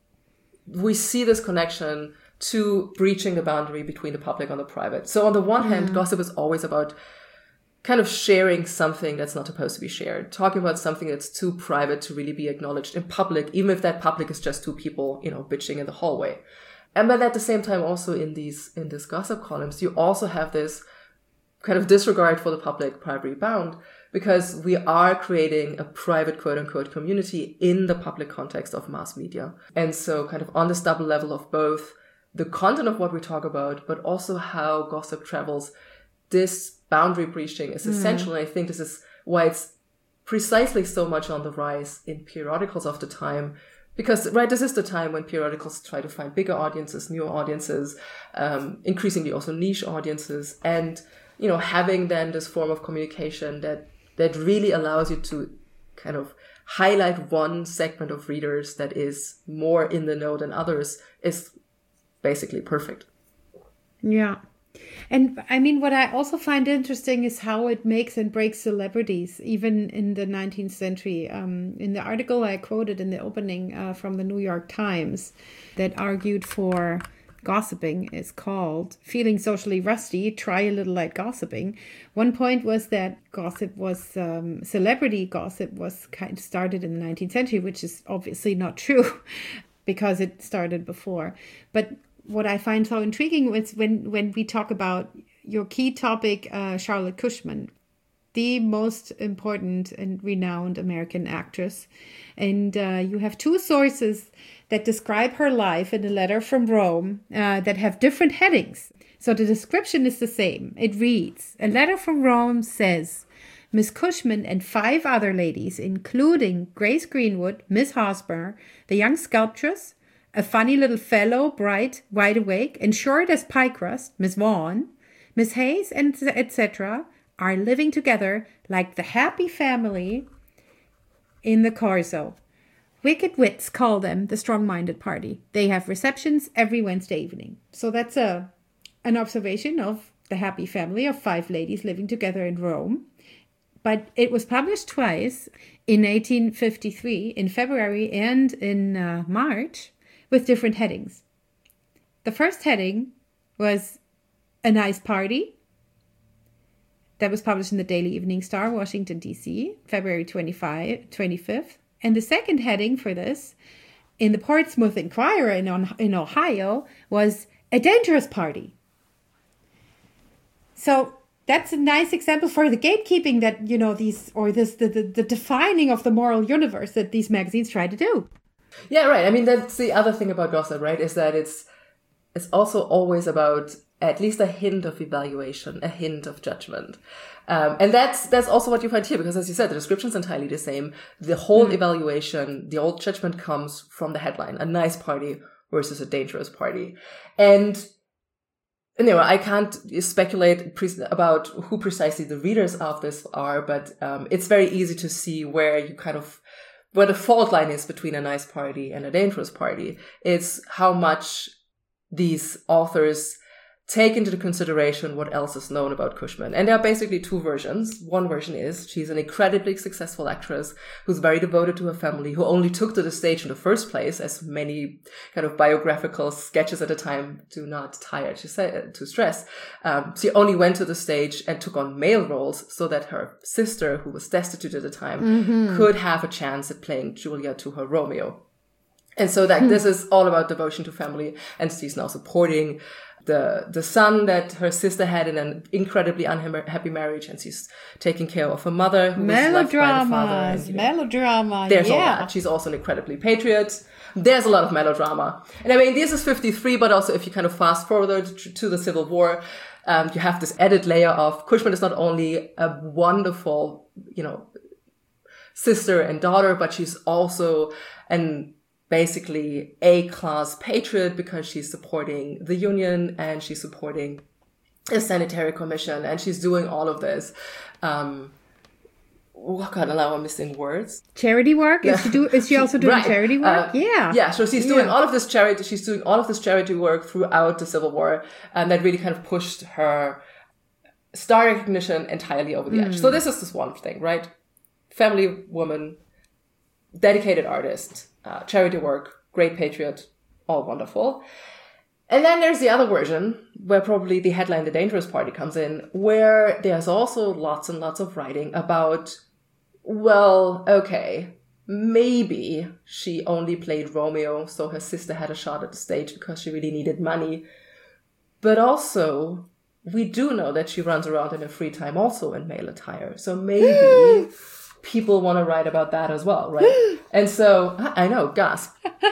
we see this connection to breaching the boundary between the public and the private. So on the one mm. hand, gossip is always about kind of sharing something that's not supposed to be shared, talking about something that's too private to really be acknowledged in public, even if that public is just two people, you know, bitching in the hallway. And but at the same time, also in these, in these gossip columns, you also have this kind of disregard for the public, privately bound, because we are creating a private, quote unquote, community in the public context of mass media. And so kind of on this double level of both the content of what we talk about, but also how gossip travels, this boundary breaching is essential. Mm. And I think this is why it's precisely so much on the rise in periodicals of the time. Because, right, this is the time when periodicals try to find bigger audiences, newer audiences, um, increasingly also niche audiences. And, you know, having then this form of communication that, that really allows you to kind of highlight one segment of readers that is more in the know than others is basically perfect. Yeah. And I mean, what I also find interesting is how it makes and breaks celebrities, even in the nineteenth century. Um, in the article I quoted in the opening uh, from the New York Times that argued for gossiping is called Feeling Socially Rusty, Try a Little Light Gossiping. One point was that gossip was, um, celebrity gossip was kind of started in the nineteenth century, which is obviously not true because it started before. But what I find so intriguing is when, when we talk about your key topic, uh, Charlotte Cushman, the most important and renowned American actress. And uh, you have two sources that describe her life in a letter from Rome uh, that have different headings. So the description is the same. It reads, a letter from Rome says, Miss Cushman and five other ladies, including Grace Greenwood, Miss Hosmer, the young sculptress, a funny little fellow, bright, wide awake, and short as pie crust, Miss Vaughan, Miss Hayes, and et cetera, are living together like the happy family in the Corso. Wicked wits call them the strong-minded party. They have receptions every Wednesday evening. So that's a an observation of the happy family of five ladies living together in Rome. But it was published twice, in eighteen fifty-three, in February and in uh, March, with different headings. The first heading was a nice party. that was published in the Daily Evening Star, Washington, D C, February twenty-fifth. And the second heading for this, in the Portsmouth Inquirer in, in Ohio, was A Dangerous Party. So that's a nice example for the gatekeeping that, you know, these, or this, the, the, the defining of the moral universe that these magazines try to do. Yeah, right. I mean, that's the other thing about gossip, right? Is that it's, it's also always about at least a hint of evaluation, a hint of judgment. Um, and that's, that's also what you find here, because as you said, the description's entirely the same. The whole mm. evaluation, the old judgment comes from the headline, a nice party versus a dangerous party. And anyway, I can't speculate pre- about who precisely the readers of this are, but um, it's very easy to see where you kind of, where the fault line is between a nice party and a dangerous party. It's how much these authors take into consideration what else is known about Cushman. And there are basically two versions. One version is she's an incredibly successful actress who's very devoted to her family, who only took to the stage in the first place, as many kind of biographical sketches at the time do not tire to say, to stress. Um, she only went to the stage and took on male roles so that her sister, who was destitute at the time, mm-hmm. could have a chance at playing Julia to her Romeo. And so that mm-hmm. this is all about devotion to family, and she's now supporting the the son that her sister had in an incredibly unhappy marriage, and she's taking care of her mother who was left by the father. And, you know, melodrama. There's yeah. all that. She's also an incredibly patriot. There's a lot of melodrama. And I mean, this is fifty-three, but also if you kind of fast forward to the Civil War, um, you have this added layer of Cushman is not only a wonderful, you know, sister and daughter, but she's also an basically A-class patriot, because she's supporting the union and she's supporting a sanitary commission, and she's doing all of this. Um, oh God, now I'm missing words. Charity work? Yeah. Is she do? Is she also doing right. charity work? Uh, yeah, yeah. So she's doing yeah. all of this charity. She's doing all of this charity work throughout the Civil War, and that really kind of pushed her star recognition entirely over the mm. edge. So this is this one thing, right? Family woman, dedicated artist. Uh, charity work, great patriot, all wonderful. And then there's the other version, where probably the headline, The Dangerous Party, comes in, where there's also lots and lots of writing about, well, okay, maybe she only played Romeo, so her sister had a shot at the stage because she really needed money. But also, we do know that she runs around in her free time also in male attire. So maybe people want to write about that as well, right? And so, I know, gasp.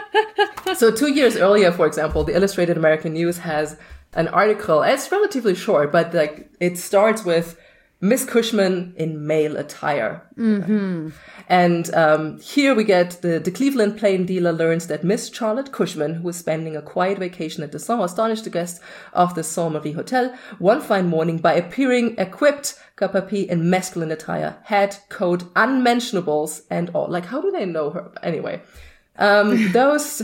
So two years earlier, for example, the Illustrated American News has an article. It's relatively short, but like it starts with Miss Cushman in male attire. Mm-hmm. And um, here we get the, the Cleveland plain dealer learns that Miss Charlotte Cushman, who was spending a quiet vacation at the Saint, astonished the guests of the Saint Marie Hotel one fine morning by appearing equipped, capapi, in masculine attire, hat, coat, unmentionables, and all. Like, how do they know her? Anyway, um, those...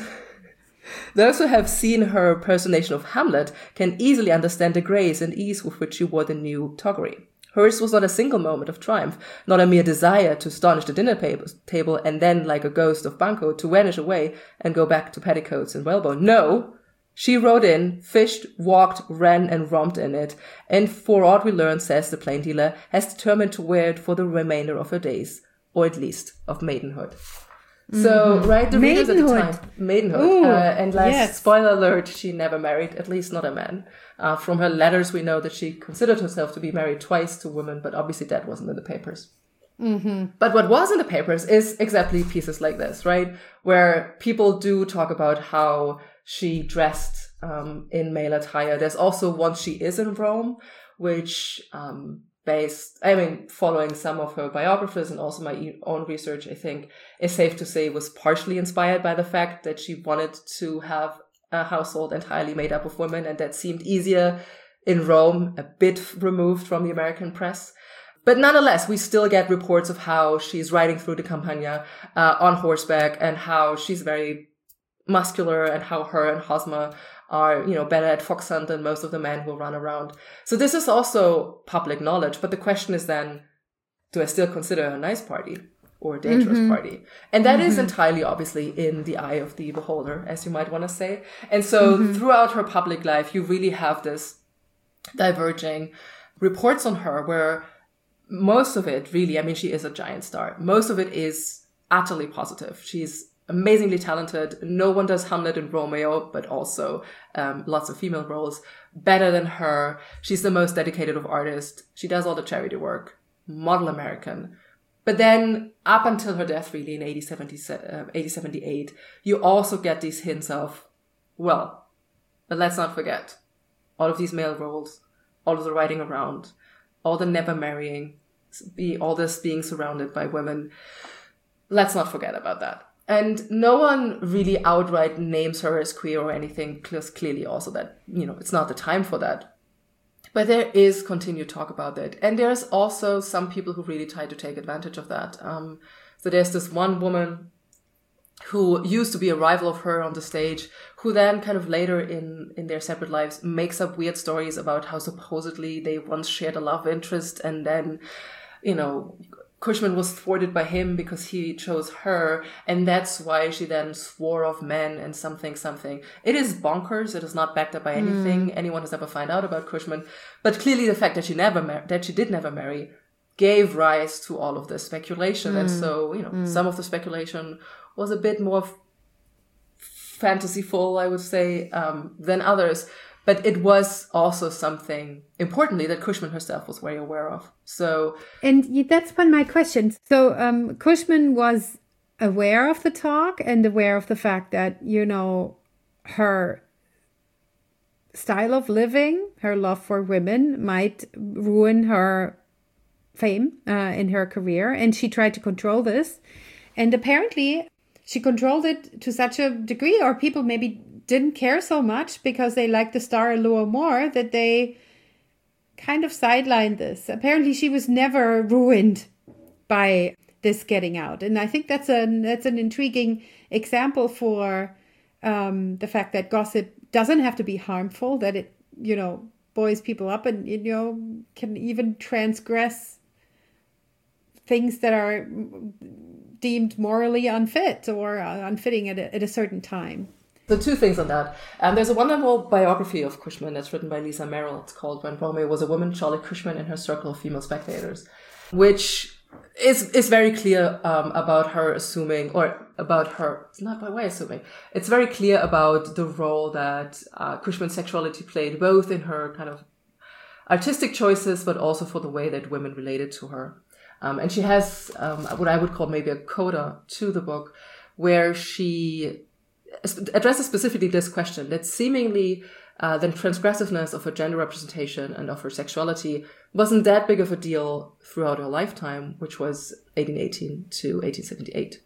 Those who have seen her personation of Hamlet can easily understand the grace and ease with which she wore the new toggery. Hers was not a single moment of triumph, not a mere desire to astonish the dinner table and then, like a ghost of Banquo, to vanish away and go back to petticoats and whalebone. No, she rode in, fished, walked, ran, and romped in it, and for aught we learn, says the plain dealer, has determined to wear it for the remainder of her days, or at least of maidenhood. So, mm-hmm. right, the readers at the time, maidenhood, Ooh, uh, and last, yes. spoiler alert, she never married, at least not a man. Uh, from her letters, we know that she considered herself to be married twice to women, but obviously that wasn't in the papers. Mm-hmm. But what was in the papers is exactly pieces like this, right? Where people do talk about how she dressed um, in male attire. There's also one, She Is in Rome, which... Um, based, I mean, following some of her biographers and also my own research, I think is safe to say was partially inspired by the fact that she wanted to have a household entirely made up of women, and that seemed easier in Rome, a bit removed from the American press. But nonetheless, we still get reports of how she's riding through the Campagna uh, on horseback, and how she's very muscular, and how her and Hosmer are, you know, better at fox hunt than most of the men who run around. So this is also public knowledge. But the question is then, do I still consider a nice party or a dangerous mm-hmm. party? And that mm-hmm. is entirely, obviously, in the eye of the beholder, as you might want to say. And so mm-hmm. throughout her public life, you really have this diverging reports on her where most of it really, I mean, she is a giant star. Most of it is utterly positive. She's amazingly talented. No one does Hamlet and Romeo, but also um, lots of female roles better than her. She's the most dedicated of artists. She does all the charity work. Model American. But then up until her death, really, in eighteen seventy-eight, you also get these hints of, well, but let's not forget, all of these male roles, all of the riding around, all the never marrying, be all this being surrounded by women. Let's not forget about that. And no one really outright names her as queer or anything, because clearly also that, you know, it's not the time for that. But there is continued talk about it. And there's also some people who really try to take advantage of that. Um, so there's this one woman who used to be a rival of her on the stage, who then kind of later in, in their separate lives makes up weird stories about how supposedly they once shared a love interest and then, you know, Cushman was thwarted by him because he chose her, and that's why she then swore off men and something, something. It is bonkers. It is not backed up by anything mm. anyone has ever found out about Cushman. But clearly the fact that she never mar- that she did never marry gave rise to all of this speculation. Mm. And so, you know, mm. some of the speculation was a bit more f- fantasyful, I would say, um, than others. But it was also something, importantly, that Cushman herself was very aware of. So, and that's one of my questions. So um, Cushman was aware of the talk and aware of the fact that, you know, her style of living, her love for women might ruin her fame uh, in her career. And she tried to control this. And apparently she controlled it to such a degree, or people maybe didn't care so much because they liked the star allure more, that they kind of sidelined this. Apparently she was never ruined by this getting out. And I think that's a that's an intriguing example for um, the fact that gossip doesn't have to be harmful, that it, you know, buoys people up and, you know, can even transgress things that are deemed morally unfit or uh, unfitting at a, at a certain time. So two things on that. Um, there's a wonderful biography of Cushman that's written by Lisa Merrill. It's called When Romeo Was a Woman, Charlotte Cushman and Her Circle of Female Spectators, which is is very clear um, about her assuming, or about her, it's not by way assuming, it's very clear about the role that uh, Cushman's sexuality played, both in her kind of artistic choices, but also for the way that women related to her. Um, and she has um, what I would call maybe a coda to the book, where she addresses specifically this question, that seemingly uh, the transgressiveness of her gender representation and of her sexuality wasn't that big of a deal throughout her lifetime, which was eighteen eighteen to eighteen seventy-eight.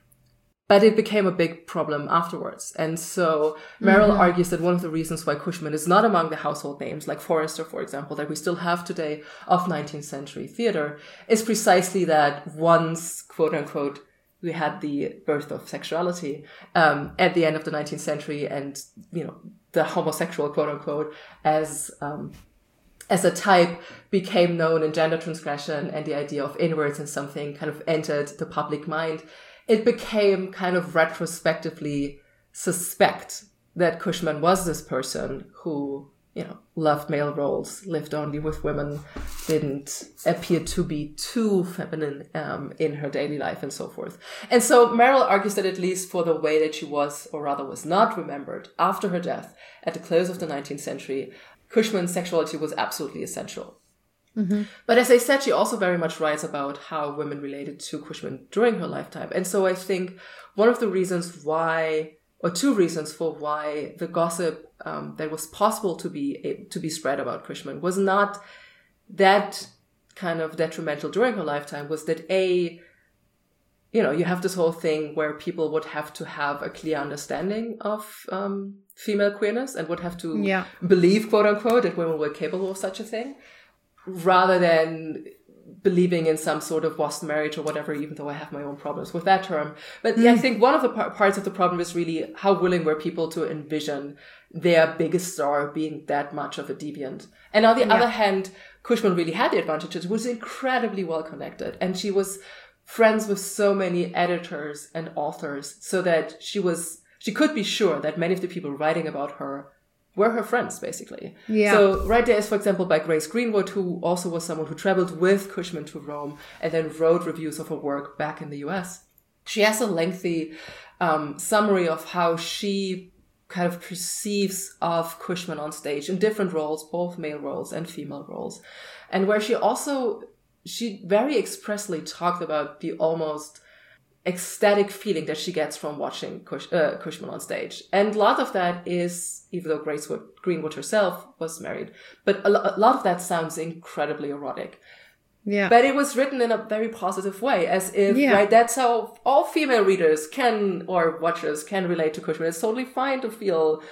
But it became a big problem afterwards. And so Merrill mm-hmm. argues that one of the reasons why Cushman is not among the household names, like Forrester, for example, that we still have today of nineteenth century theater, is precisely that once, quote unquote, we had the birth of sexuality um, at the end of the nineteenth century, and, you know, the homosexual, quote unquote, as um, as a type became known in gender transgression, and the idea of inwards and something kind of entered the public mind. It became kind of retrospectively suspect that Cushman was this person who, you know, loved male roles, lived only with women, didn't appear to be too feminine um, in her daily life and so forth. And so Merrill argues that at least for the way that she was, or rather was not remembered after her death at the close of the nineteenth century, Cushman's sexuality was absolutely essential. Mm-hmm. But as I said, she also very much writes about how women related to Cushman during her lifetime. And so I think one of the reasons why, or two reasons for why the gossip um, that was possible to be to be spread about Cushman was not that kind of detrimental during her lifetime, was that A, you know, you have this whole thing where people would have to have a clear understanding of um, female queerness and would have to yeah. believe, quote unquote, that women were capable of such a thing, rather than believing in some sort of lost marriage or whatever, even though I have my own problems with that term. But mm. yeah, I think one of the par- parts of the problem is really how willing were people to envision their biggest star being that much of a deviant. And on the yeah. other hand, Cushman really had the advantage. She was incredibly well connected, and she was friends with so many editors and authors, so that she was, she could be sure that many of the people writing about her were her friends, basically. Yeah. So right there is, for example, by Grace Greenwood, who also was someone who traveled with Cushman to Rome and then wrote reviews of her work back in the U S. She has a lengthy um, summary of how she kind of perceives of Cushman on stage in different roles, both male roles and female roles. And where she also, she very expressly talked about the almost ecstatic feeling that she gets from watching Cush, uh, Cushman on stage. And a lot of that is, even though Grace Wood, Greenwood herself was married, but a, lo- a lot of that sounds incredibly erotic. Yeah. But it was written in a very positive way, as if, yeah. right, that's how all female readers can, or watchers can relate to Cushman. It's totally fine to feel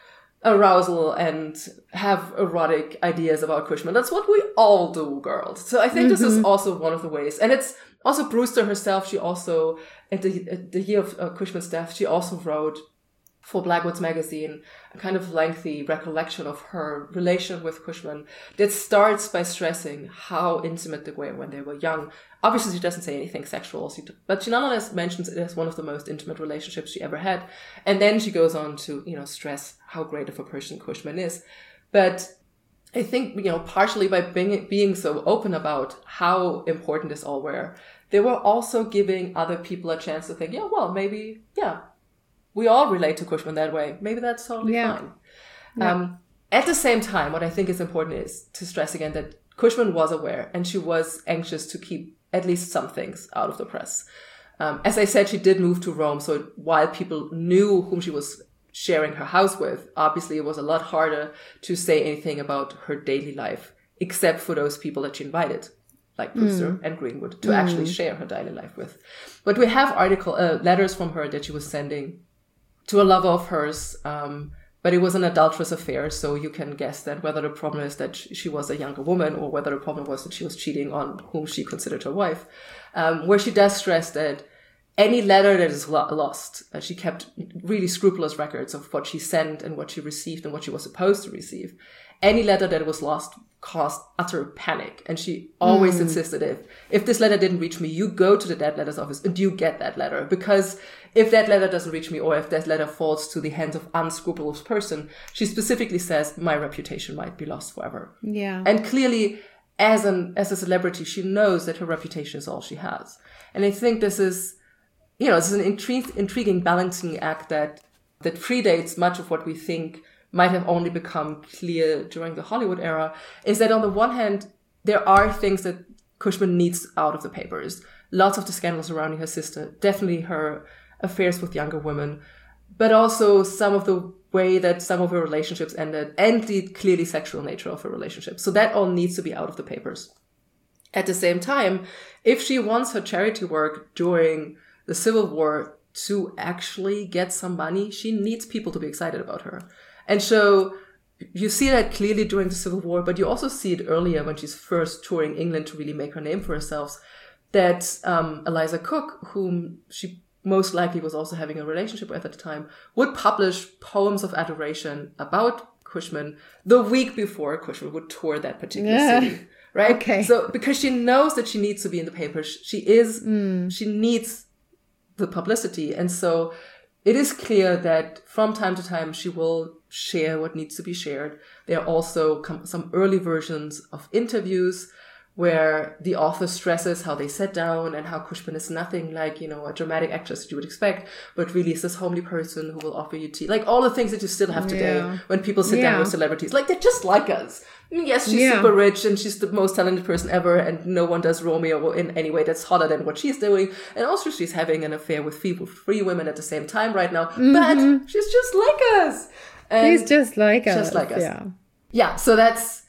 arousal and have erotic ideas about Cushman. That's what we all do, girls. So I think mm-hmm. this is also one of the ways. And it's also Brewster herself. She also, at the, at the year of uh, Cushman's death, she also wrote for Blackwood's Magazine a kind of lengthy recollection of her relation with Cushman that starts by stressing how intimate they were when they were young. Obviously, she doesn't say anything sexual, but she nonetheless mentions it as one of the most intimate relationships she ever had. And then she goes on to, you know, stress how great of a person Cushman is. But I think, you know, partially by being, being so open about how important this all were, they were also giving other people a chance to think, yeah, well, maybe, yeah, we all relate to Cushman that way. Maybe that's totally yeah. fine. Yeah. Um, at the same time, what I think is important is to stress again that Cushman was aware and she was anxious to keep at least some things out of the press. Um, as I said, she did move to Rome. So while people knew whom she was sharing her house with, obviously it was a lot harder to say anything about her daily life, except for those people that she invited, like Brewster mm. and Greenwood, to mm. actually share her daily life with. But we have article uh, letters from her that she was sending to a lover of hers, um, but it was an adulterous affair, so you can guess that whether the problem is that she was a younger woman or whether the problem was that she was cheating on whom she considered her wife, um, where she does stress that any letter that is lo- lost, uh, she kept really scrupulous records of what she sent and what she received and what she was supposed to receive. Any letter that was lost caused utter panic. And she always mm. insisted, if, if this letter didn't reach me, you go to the dead letters office and you get that letter. Because if that letter doesn't reach me, or if that letter falls to the hands of unscrupulous person, she specifically says, my reputation might be lost forever. Yeah. And clearly, as an as a celebrity, she knows that her reputation is all she has. And I think this is, you know, it's an intri- intriguing balancing act that that predates much of what we think might have only become clear during the Hollywood era, is that on the one hand, there are things that Cushman needs out of the papers. Lots of the scandals surrounding her sister, definitely her affairs with younger women, but also some of the way that some of her relationships ended and the clearly sexual nature of her relationship. So that all needs to be out of the papers. At the same time, if she wants her charity work during the Civil War to actually get some money, she needs people to be excited about her. And so you see that clearly during the Civil War, but you also see it earlier when she's first touring England to really make her name for herself, that um, Eliza Cook, whom she most likely was also having a relationship with at the time, would publish poems of adoration about Cushman the week before Cushman would tour that particular yeah. city. Right? Okay. So because she knows that she needs to be in the papers, she is, mm. she needs the publicity. And so it is clear that from time to time she will share what needs to be shared. There are also com- some early versions of interviews where the author stresses how they sat down and how Cushman is nothing like, you know, a dramatic actress that you would expect, but really is this homely person who will offer you tea. Like all the things that you still have today yeah. when people sit yeah. down with celebrities. Like, they're just like us. I mean, yes, she's yeah. super rich and she's the most talented person ever, and no one does Romeo in any way that's hotter than what she's doing. And also she's having an affair with three, three women at the same time right now. Mm-hmm. But she's just like us. And she's just like us. Just like us. Yeah. Yeah, so that's...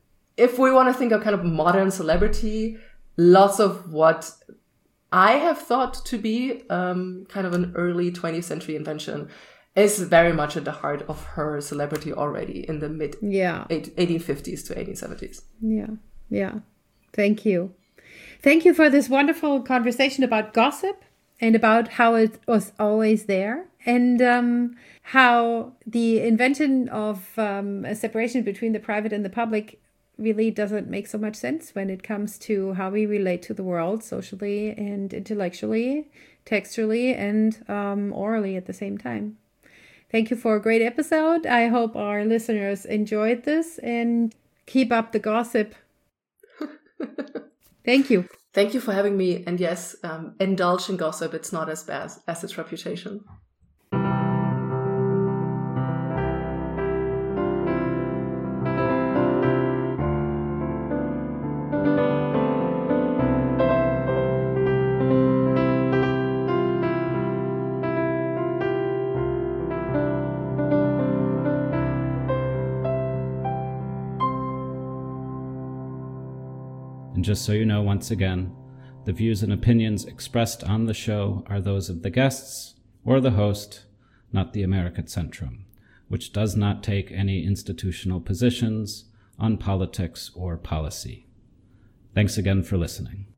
If we want to think of kind of modern celebrity, lots of what I have thought to be um, kind of an early twentieth century invention is very much at the heart of her celebrity already in the mid yeah. eighteen fifties to eighteen seventies. Yeah, yeah. Thank you. Thank you for this wonderful conversation about gossip and about how it was always there, and um, how the invention of um, a separation between the private and the public really doesn't make so much sense when it comes to how we relate to the world socially and intellectually, textually, and um, orally at the same time. Thank you for a great episode. I hope our listeners enjoyed this and keep up the gossip. Thank you. Thank you for having me. And yes, um, indulge in gossip. It's not as bad as its reputation. And just so you know, once again, the views and opinions expressed on the show are those of the guests or the host, not the Amerikazentrum, which does not take any institutional positions on politics or policy. Thanks again for listening.